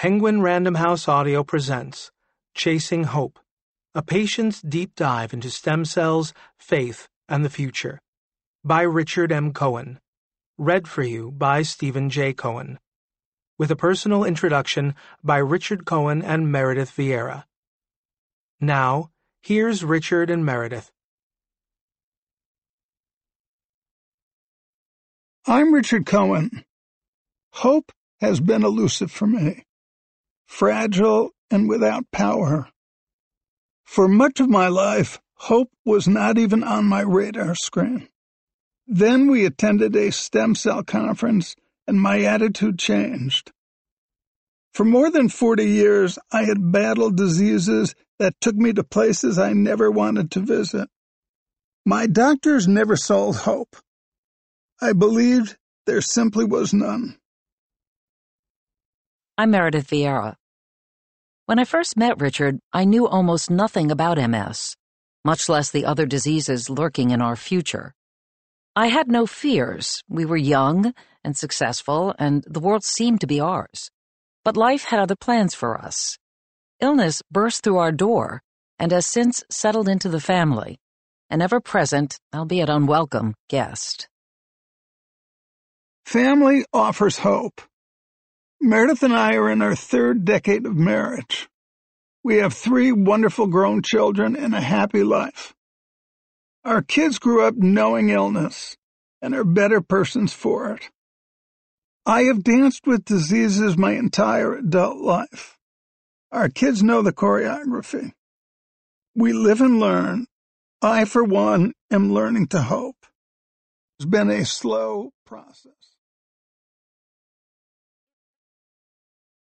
Penguin Random House Audio presents Chasing Hope, a patient's deep dive into stem cells, faith, and the future, by Richard M. Cohen. Read for you by Stephen J. Cohen. With a personal introduction by Richard Cohen and Meredith Vieira. Now, here's Richard and Meredith. I'm Richard Cohen. Hope has been elusive for me, fragile and without power. For much of my life, hope was not even on my radar screen. Then we attended a stem cell conference, and my attitude changed. For more than 40 years, I had battled diseases that took me to places I never wanted to visit. My doctors never sold hope. I believed there simply was none. I'm Meredith Vieira. When I first met Richard, I knew almost nothing about MS, much less the other diseases lurking in our future. I had no fears. We were young and successful, and the world seemed to be ours. But life had other plans for us. Illness burst through our door and has since settled into the family, an ever-present, albeit unwelcome, guest. Family offers hope. Meredith and I are in our third decade of marriage. We have 3 wonderful grown children and a happy life. Our kids grew up knowing illness and are better persons for it. I have danced with diseases my entire adult life. Our kids know the choreography. We live and learn. I, for one, am learning to hope. It's been a slow process.